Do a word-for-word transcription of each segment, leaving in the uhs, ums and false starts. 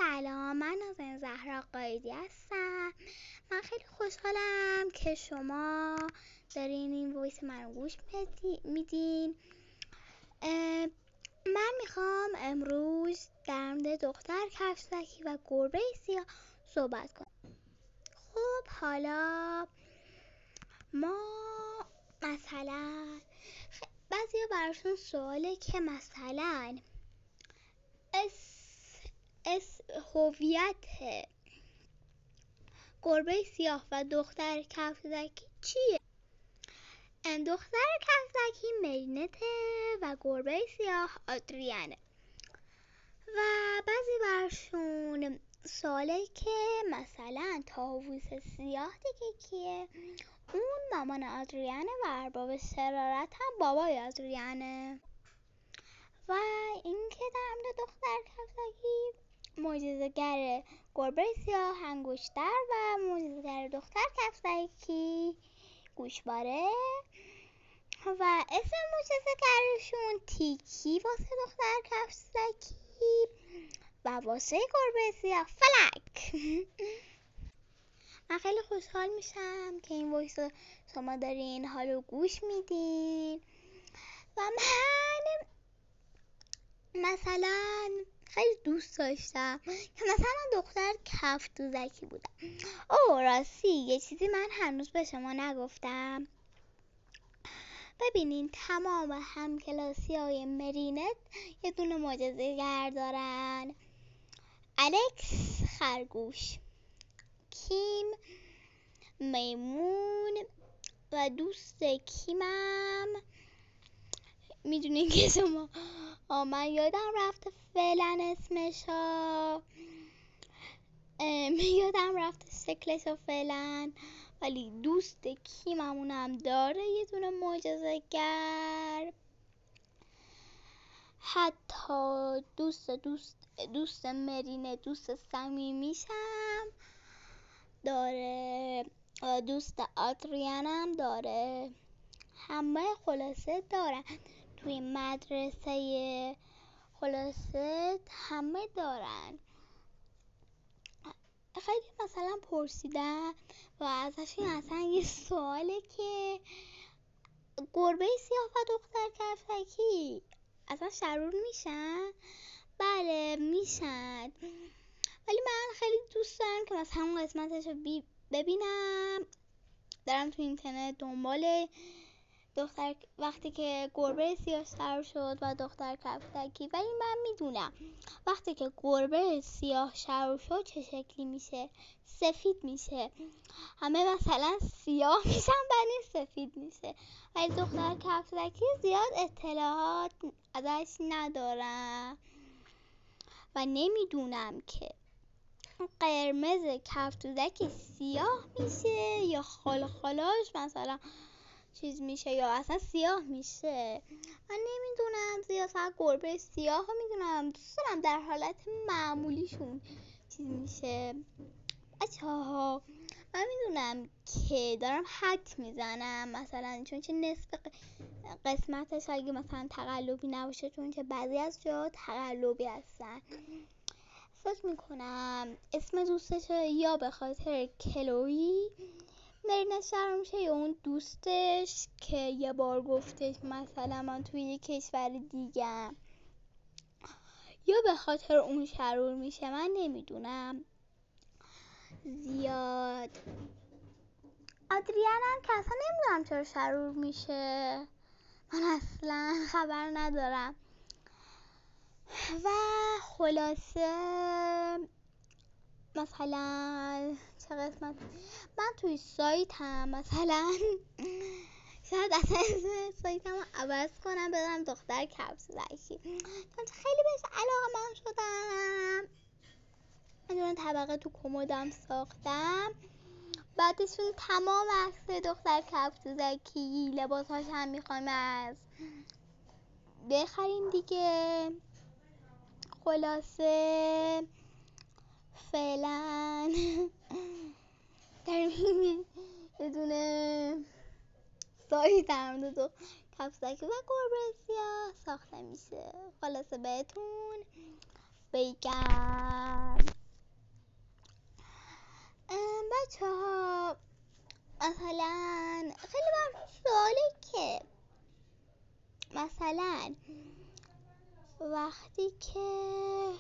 سلام، من نازنین زهرا قایدی هستم. من خیلی خوشحالم که شما دارین این وایس من گوش میدین. من میخوام امروز در مورد دختر کفش‌زکی و گربه سیاه صحبت کنم. خب حالا ما مثلا بعضیا براشون سواله که مثلا اس اس هویت گربه سیاه و دختر کفش‌زکی چیه؟ دختر کفش‌زکی مرینته و گربه سیاه آدریانه. و بعضی برشون سواله که مثلا طاووس سیاه دیگه کیه؟ اون مامان آدریانه و ارباب شرارت هم بابای آدریانه. و اینکه در مورد دختر کفش‌زکی معجزه‌گر گربه سیاه انگشتر و معجزه‌گر دختر کفش‌زکی گوشواره و اسم معجزه‌گرشون تیکی واسه دختر کفش‌زکی و واسه گربه سیاه فلک. من خیلی خوشحال میشم که این وایس شما دارین حالو گوش میدین و من مثلا خیلی دوست داشتم که مثلا دختر کفش‌زکی بودم. اوه راستی یه چیزی من هنوز به شما نگفتم. ببینین تمام همکلاسی های مرینت یه دونه معجزه‌گر دارن. الکس خرگوش، کیم میمون و دوست کیمم میدونین که شما من یادم رفته فعلا اسمشا یادم رفته شکلشو فعلا، ولی دوست کیممونم داره یه دونه معجزه‌گر. حتی دوست دوست دوست مرینه دوست صمیمیشم داره، دوست آدریانم داره. همه خلاصه دارن توی مدرسه، خلاصه همه دارن. خیلی مثلا پرسیدن و ازشون اصلا یه سواله که گربه سیاه و دختر کفش‌زکی اصلا شرور میشن؟ بله میشن، ولی من خیلی دوست دارم که مثلا اون قسمتش رو ببینم. دارم تو اینترنت دنبال دختر وقتی که گربه سیاه شرور شد و دختر کفش‌زکی، ولی من میدونم وقتی که گربه سیاه شرور شد چه شکلی میشه. سفید میشه، همه مثلا سیاه میشن بعد سفید میشه، ولی دختر کفش‌زکی زیاد اطلاعات ازش ندارم و نمیدونم که قرمز کفش‌زکی سیاه میشه یا خال خالاش مثلا چیز میشه یا اصلا سیاه میشه. من نمیدونم زیاد، فقط گربه سیاه ها میدونم. دوست دارم در حالت معمولیشون چیز میشه. بچه ها من میدونم که دارم حد میزنم مثلا، چون چه نصف قسمتش اگه مثلا تقلبی نباشه، چون که بعضی از جا تقلبی هستن. فکر میکنم اسم دوستش یا به خاطر کلویی مرینه شرور میشه یا اون دوستش که یه بار گفتش مثلا من توی یه کشور دیگه، یا به خاطر اون شرور میشه. من نمیدونم زیاد. آدریان هم که اصلا نمیدونم چرا شرور میشه، من اصلا خبر ندارم. و خلاصه مثلا چه قسمت من توی سایتم مثلا شاید اصلا اسم سایتم رو عوض کنم بدم دختر کفش‌زکی، چون خیلی بهش علاقه من شدم. من دونه طبقه تو کمدم ساختم، بعدشون تمام عکس دختر کفش‌زکی لباساش هم میخوایم از بخریم دیگه. خلاصه فعلا داریم یه دونه سایت در مورد دو کفش‌زکی و گربه سیاه ساخته میشه. خلاصه بهتون بگم بچه ها مثلا خیلی براتون سواله که مثلا وقتی که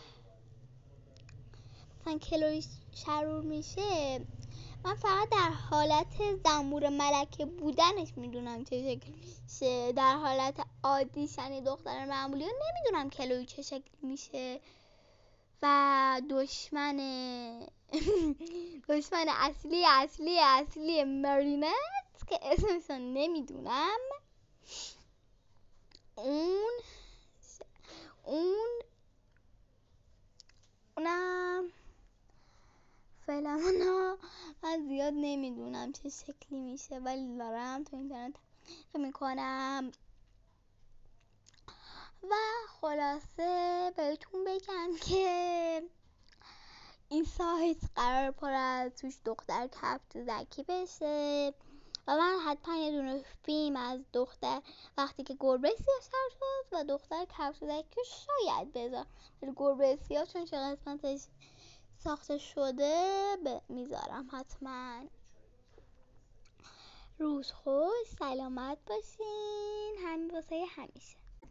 مثلا کلوی شرور میشه، من فقط در حالت زنبور ملکه بودنش میدونم چه شکل میشه. در حالت عادیش یعنی دختر معمولی نمیدونم کلوی چه شکل میشه. و دشمن دشمن اصلی اصلی اصلی مارینت که اسمشو نمیدونم، اون اون اونم فعلا من زیاد نمیدونم چه شکلی میشه، ولی دارم تو اینترنت میکنم. و خلاصه بهتون بگم که این سایت قرار پر از توش دختر کفتوزکی بشه و من حتما یه دونه فیلم از دختر وقتی که گربه سیاه سر شد و دختر کفتوزکی شاید بذار، ولی گربه سیاه چون چه قسمتش ساخته شده میذارم حتما. روز خوش، سلامت باشین، همین واسه همیشه.